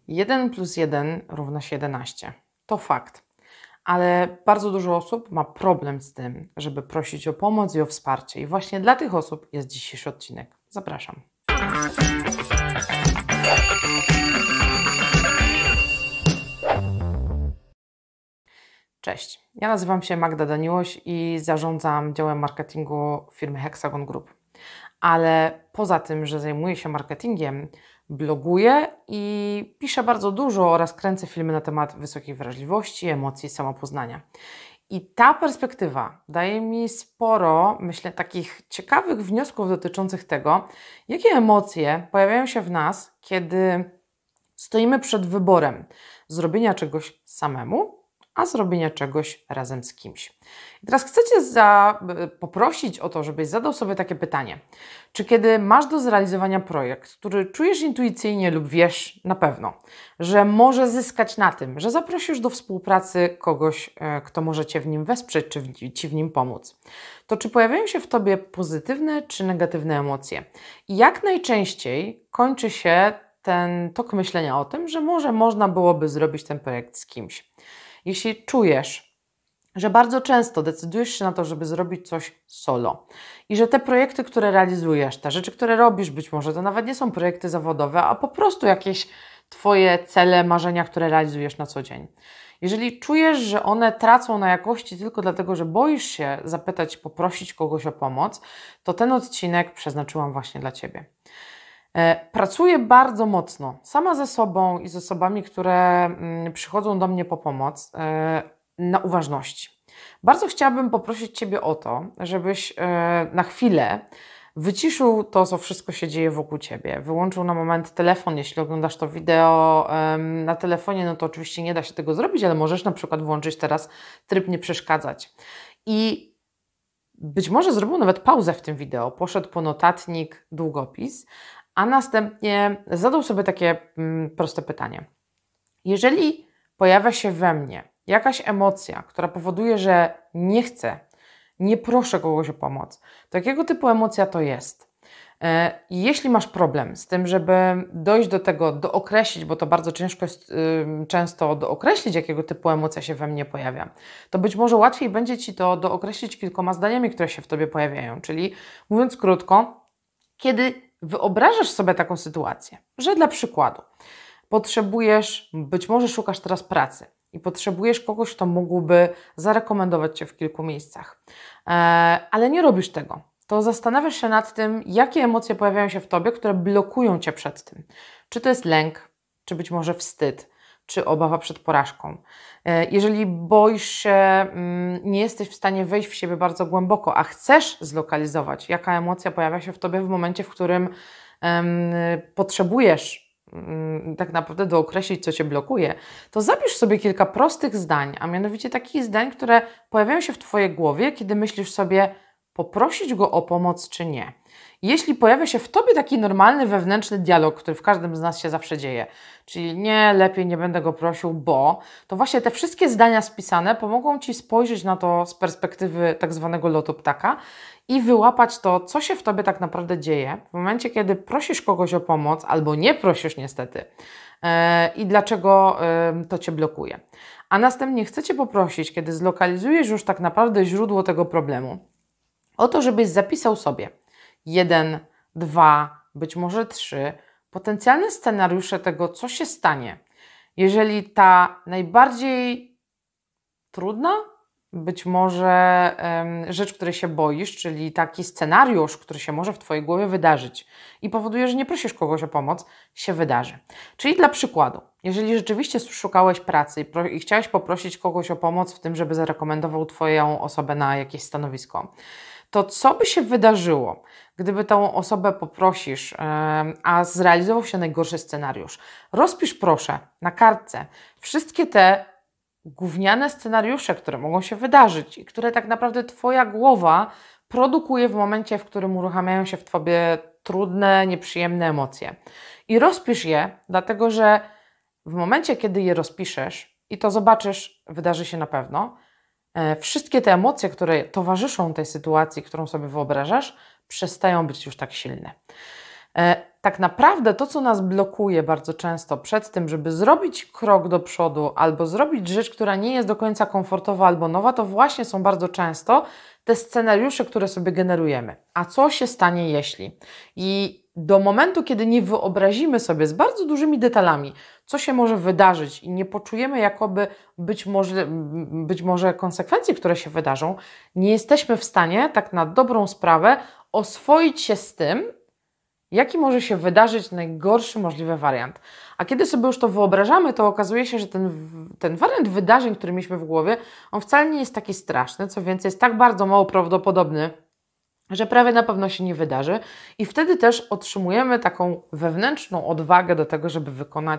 1 plus 1 równa się 11. To fakt. Ale bardzo dużo osób ma problem z tym, żeby prosić o pomoc i o wsparcie. I właśnie dla tych osób jest dzisiejszy odcinek. Zapraszam. Cześć, ja nazywam się Magda Daniłoś i zarządzam działem marketingu firmy Hexagon Group. Ale poza tym, że zajmuję się marketingiem, bloguję i piszę bardzo dużo oraz kręcę filmy na temat wysokiej wrażliwości, emocji, samopoznania. I ta perspektywa daje mi sporo, myślę, takich ciekawych wniosków dotyczących tego, jakie emocje pojawiają się w nas, kiedy stoimy przed wyborem zrobienia czegoś samemu, a zrobienia czegoś razem z kimś. I teraz chcę Cię poprosić o to, żebyś zadał sobie takie pytanie. Czy kiedy masz do zrealizowania projekt, który czujesz intuicyjnie lub wiesz na pewno, że może zyskać na tym, że zaprosisz do współpracy kogoś, kto może Cię w nim wesprzeć, czy Ci w nim pomóc, to czy pojawiają się w Tobie pozytywne czy negatywne emocje? I jak najczęściej kończy się ten tok myślenia o tym, że może można byłoby zrobić ten projekt z kimś? Jeśli czujesz, że bardzo często decydujesz się na to, żeby zrobić coś solo i że te projekty, które realizujesz, te rzeczy, które robisz, być może to nawet nie są projekty zawodowe, a po prostu jakieś Twoje cele, marzenia, które realizujesz na co dzień. Jeżeli czujesz, że one tracą na jakości tylko dlatego, że boisz się zapytać, poprosić kogoś o pomoc, to ten odcinek przeznaczyłam właśnie dla Ciebie. Pracuję bardzo mocno sama ze sobą i z osobami, które przychodzą do mnie po pomoc na uważności. Bardzo chciałabym poprosić Ciebie o to, żebyś na chwilę wyciszył to, co wszystko się dzieje wokół Ciebie. Wyłączył na moment telefon. Jeśli oglądasz to wideo na telefonie, no to oczywiście nie da się tego zrobić, ale możesz na przykład włączyć teraz tryb nie przeszkadzać. I być może zrobił nawet pauzę w tym wideo, poszedł po notatnik, długopis, a następnie zadał sobie takie proste pytanie. Jeżeli pojawia się we mnie jakaś emocja, która powoduje, że nie chcę, nie proszę kogoś o pomoc, to jakiego typu emocja to jest? Jeśli masz problem z tym, żeby dojść do tego, dookreślić, bo to bardzo ciężko jest często dookreślić, jakiego typu emocja się we mnie pojawia, to być może łatwiej będzie Ci to dookreślić kilkoma zdaniami, które się w Tobie pojawiają. Czyli mówiąc krótko, kiedy wyobrażasz sobie taką sytuację, że dla przykładu potrzebujesz, być może szukasz teraz pracy i potrzebujesz kogoś, kto mógłby zarekomendować Cię w kilku miejscach, ale nie robisz tego, to zastanawiasz się nad tym, jakie emocje pojawiają się w Tobie, które blokują Cię przed tym. Czy to jest lęk, czy być może wstyd, czy obawa przed porażką. Jeżeli boisz się, nie jesteś w stanie wejść w siebie bardzo głęboko, a chcesz zlokalizować, jaka emocja pojawia się w Tobie w momencie, w którym potrzebujesz tak naprawdę dookreślić, co Cię blokuje, to zapisz sobie kilka prostych zdań, a mianowicie takich zdań, które pojawiają się w Twojej głowie, kiedy myślisz sobie, poprosić go o pomoc czy nie. Jeśli pojawia się w Tobie taki normalny wewnętrzny dialog, który w każdym z nas się zawsze dzieje, czyli nie, lepiej nie będę go prosił, bo, to właśnie te wszystkie zdania spisane pomogą Ci spojrzeć na to z perspektywy tak zwanego lotu ptaka i wyłapać to, co się w Tobie tak naprawdę dzieje w momencie, kiedy prosisz kogoś o pomoc albo nie prosisz niestety i dlaczego to Cię blokuje. A następnie chcę Cię poprosić, kiedy zlokalizujesz już tak naprawdę źródło tego problemu, o to, żebyś zapisał sobie 1, 2, być może 3 potencjalne scenariusze tego, co się stanie, jeżeli ta najbardziej trudna, być może rzecz, której się boisz, czyli taki scenariusz, który się może w Twojej głowie wydarzyć i powoduje, że nie prosisz kogoś o pomoc, się wydarzy. Czyli dla przykładu, jeżeli rzeczywiście szukałeś pracy i chciałeś poprosić kogoś o pomoc w tym, żeby zarekomendował Twoją osobę na jakieś stanowisko, to co by się wydarzyło, gdyby tą osobę poprosisz, a zrealizował się najgorszy scenariusz? Rozpisz proszę na kartce wszystkie te gówniane scenariusze, które mogą się wydarzyć i które tak naprawdę Twoja głowa produkuje w momencie, w którym uruchamiają się w Tobie trudne, nieprzyjemne emocje. I rozpisz je, dlatego że w momencie, kiedy je rozpiszesz i to zobaczysz, wydarzy się na pewno, wszystkie te emocje, które towarzyszą tej sytuacji, którą sobie wyobrażasz, przestają być już tak silne. tak naprawdę to, co nas blokuje bardzo często przed tym, żeby zrobić krok do przodu albo zrobić rzecz, która nie jest do końca komfortowa albo nowa, to właśnie są bardzo często te scenariusze, które sobie generujemy. A co się stanie, jeśli? I do momentu, kiedy nie wyobrazimy sobie z bardzo dużymi detalami, co się może wydarzyć i nie poczujemy jakoby być może konsekwencji, które się wydarzą, nie jesteśmy w stanie tak na dobrą sprawę oswoić się z tym, jaki może się wydarzyć najgorszy możliwy wariant. A kiedy sobie już to wyobrażamy, to okazuje się, że ten wariant wydarzeń, który mieliśmy w głowie, on wcale nie jest taki straszny, co więcej jest tak bardzo mało prawdopodobny, że prawie na pewno się nie wydarzy i wtedy też otrzymujemy taką wewnętrzną odwagę do tego, żeby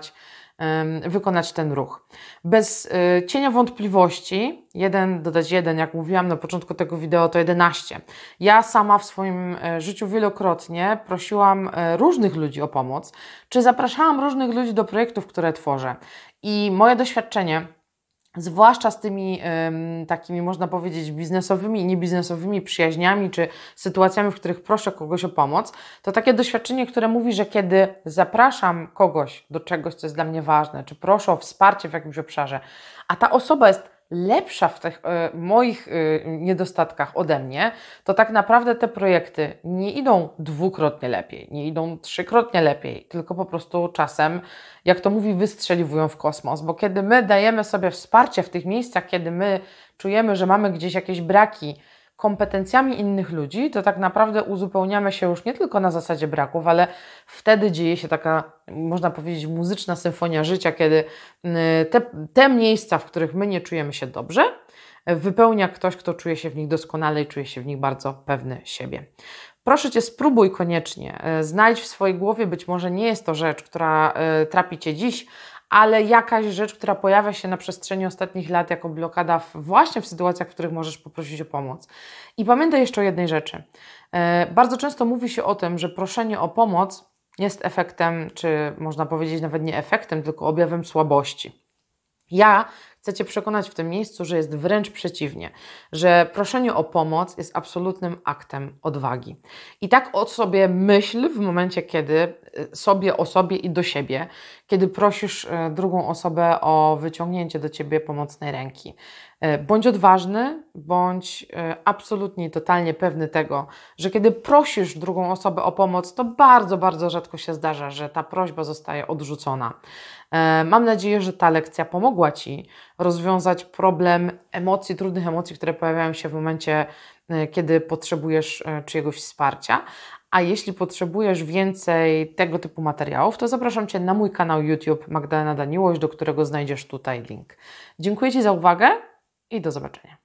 wykonać ten ruch. Bez cienia wątpliwości, 1 dodać 1, jak mówiłam na początku tego wideo, to 11. Ja sama w swoim życiu wielokrotnie prosiłam różnych ludzi o pomoc, czy zapraszałam różnych ludzi do projektów, które tworzę. I moje doświadczenie, zwłaszcza z tymi takimi, można powiedzieć, biznesowymi i niebiznesowymi przyjaźniami, czy sytuacjami, w których proszę kogoś o pomoc, to takie doświadczenie, które mówi, że kiedy zapraszam kogoś do czegoś, co jest dla mnie ważne, czy proszę o wsparcie w jakimś obszarze, a ta osoba jest lepsza w tych moich niedostatkach ode mnie, to tak naprawdę te projekty nie idą dwukrotnie lepiej, nie idą trzykrotnie lepiej, tylko po prostu czasem, jak to mówi, wystrzeliwują w kosmos, bo kiedy my dajemy sobie wsparcie w tych miejscach, kiedy my czujemy, że mamy gdzieś jakieś braki kompetencjami innych ludzi, to tak naprawdę uzupełniamy się już nie tylko na zasadzie braków, ale wtedy dzieje się taka, można powiedzieć, muzyczna symfonia życia, kiedy te miejsca, w których my nie czujemy się dobrze, wypełnia ktoś, kto czuje się w nich doskonale i czuje się w nich bardzo pewny siebie. Proszę Cię, spróbuj koniecznie. Znajdź w swojej głowie, być może nie jest to rzecz, która trapi Cię dziś, ale jakaś rzecz, która pojawia się na przestrzeni ostatnich lat jako blokada właśnie w sytuacjach, w których możesz poprosić o pomoc. I pamiętaj jeszcze o jednej rzeczy. Bardzo często mówi się o tym, że proszenie o pomoc jest efektem, czy można powiedzieć nawet nie efektem, tylko objawem słabości. Ja chcę Cię przekonać w tym miejscu, że jest wręcz przeciwnie, że proszenie o pomoc jest absolutnym aktem odwagi. I tak o sobie myśl w momencie, kiedy o sobie i do siebie, kiedy prosisz drugą osobę o wyciągnięcie do Ciebie pomocnej ręki. Bądź odważny, bądź absolutnie i totalnie pewny tego, że kiedy prosisz drugą osobę o pomoc, to bardzo, bardzo rzadko się zdarza, że ta prośba zostaje odrzucona. Mam nadzieję, że ta lekcja pomogła Ci rozwiązać problem emocji, trudnych emocji, które pojawiają się w momencie, kiedy potrzebujesz czyjegoś wsparcia. A jeśli potrzebujesz więcej tego typu materiałów, to zapraszam Cię na mój kanał YouTube Magdalena Daniłoś, do którego znajdziesz tutaj link. Dziękuję Ci za uwagę i do zobaczenia.